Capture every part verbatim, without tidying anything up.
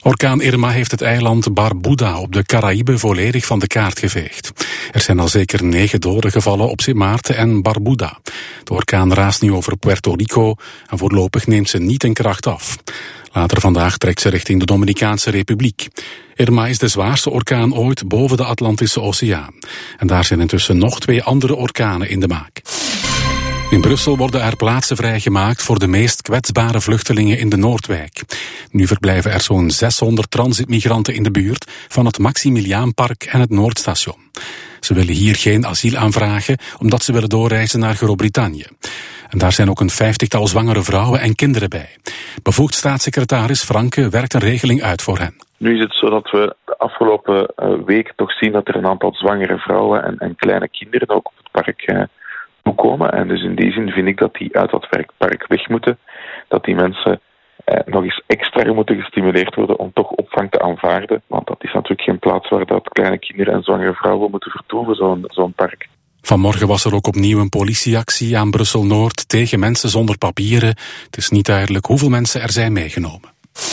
Orkaan Irma heeft het eiland Barbuda op de Caraïben volledig van de kaart geveegd. Er zijn al zeker negen doden gevallen op Sint Maarten en Barbuda. De orkaan raast nu over Puerto Rico en voorlopig neemt ze niet in kracht af. Later vandaag trekt ze richting de Dominicaanse Republiek. Irma is de zwaarste orkaan ooit boven de Atlantische Oceaan. En daar zijn intussen nog twee andere orkanen in de maak. In Brussel worden er plaatsen vrijgemaakt voor de meest kwetsbare vluchtelingen in de Noordwijk. Nu verblijven er zo'n zeshonderd transitmigranten in de buurt van het Maximiliaanpark en het Noordstation. Ze willen hier geen asiel aanvragen omdat ze willen doorreizen naar Groot-Brittannië. En daar zijn ook een vijftigtal zwangere vrouwen en kinderen bij. Bevoegd staatssecretaris Franke werkt een regeling uit voor hen. Nu is het zo dat we de afgelopen uh, weken toch zien dat er een aantal zwangere vrouwen en, en kleine kinderen ook op het park uh, toekomen. En dus in die zin vind ik dat die uit dat park weg moeten. Dat die mensen eh, nog eens extra moeten gestimuleerd worden om toch opvang te aanvaarden. Want dat is natuurlijk geen plaats waar dat kleine kinderen en zwangere vrouwen moeten vertoeven, zo'n, zo'n park. Vanmorgen was er ook opnieuw een politieactie aan Brussel-Noord tegen mensen zonder papieren. Het is niet duidelijk hoeveel mensen er zijn meegenomen.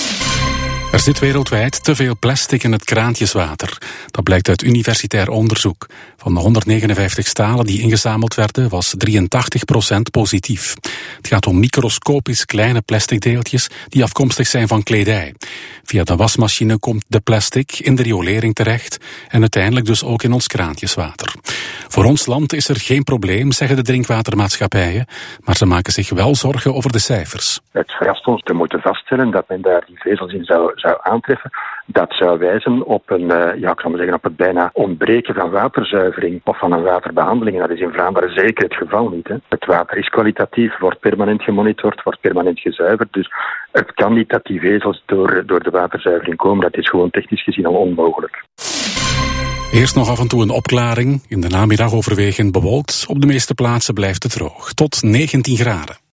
Er zit wereldwijd te veel plastic in het kraantjeswater. Dat blijkt uit universitair onderzoek. Van de honderdnegenenvijftig stalen die ingezameld werden, was drieëntachtig procent positief. Het gaat om microscopisch kleine plastic deeltjes die afkomstig zijn van kledij. Via de wasmachine komt de plastic in de riolering terecht en uiteindelijk dus ook in ons kraantjeswater. Voor ons land is er geen probleem, zeggen de drinkwatermaatschappijen, maar ze maken zich wel zorgen over de cijfers. Het verrast ons te moeten vaststellen dat men daar die vezels in zou, zou aantreffen. Dat zou wijzen op een, uh, ja, ik zou maar zeggen, op het bijna ontbreken van waterzuivering of van een waterbehandeling. En dat is in Vlaanderen zeker het geval niet. Hè. Het water is kwalitatief, wordt permanent gemonitord, wordt permanent gezuiverd. Dus het kan niet dat die vezels door, door de waterzuivering komen. Dat is gewoon technisch gezien al onmogelijk. Eerst nog af en toe een opklaring. In de namiddag overwegend bewolkt. Op de meeste plaatsen blijft het droog. Tot negentien graden.